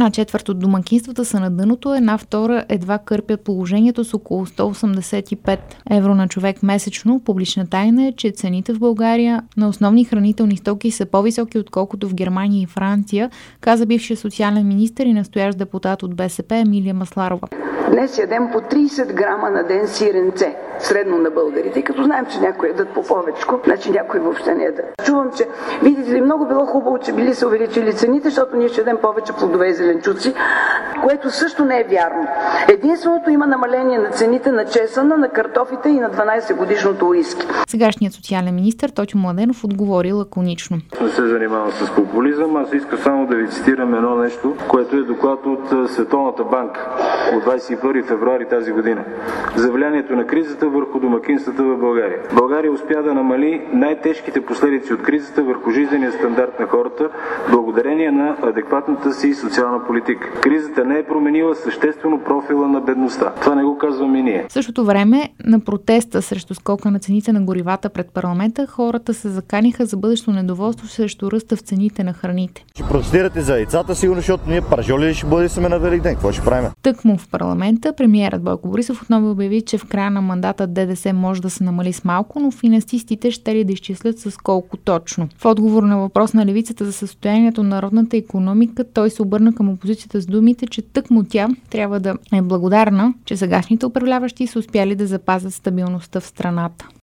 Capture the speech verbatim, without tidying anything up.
Една четвърт от домакинствата са на дъното, една втора едва кърпят положението с около сто осемдесет и пет евро на човек месечно. Публична тайна е, че цените в България на основни хранителни стоки са по-високи, отколкото в Германия и Франция, каза бившия социален министър и настоящ депутат от БСП Емилия Масларова. Днес ядем по трийсет грама на ден сиренце, средно на българите. И като знаем, че някои ядат по повечко, значи някои въобще не ядат. Чувам, че видите ли, много било хубаво, че били се увеличили цените, защото ние ще ядем повече плодове и зеленчуци, което също не е вярно. Единственото има намаление на цените на чесъна, на картофите и на дванайсет годишното уиски. Сегашният социален министър Тотю Младенов отговори лаконично. Не се занимавам с популизъм, аз искам само да ви цитирам едно нещо, което е доклад от Световната банка от двайсет и първи февруари тази година за влиянието на кризата върху домакинствата в България. България успя да намали най-тежките последици от кризата върху жизнения стандарт на хората, благодарение на адекватната си социална политика. Кризата не е променила съществено профила на бедността. Това не го казваме и ние. В същото време, на протеста срещу скока на цените на горивата пред парламента, хората се заканиха за бъдещо недоволство срещу ръста в цените на храните. Ще протестирате за яйцата, сигурно, защото ние пържоли ли ще бъдем на Великден? Какво ще правим? Тъкмо в парламента, премиерът Бойко Борисов отново обяви, че в края на мандата ДДС може да се намали с малко, но финансистите ще ли да изчислят с колко точно. В отговор на въпрос на левицата за състоянието на народната икономика, той се обърна към опозицията с думите, че тъкмо тя трябва да е благодарна, че сегашните управляващи са успяли да запазят стабилността в страната.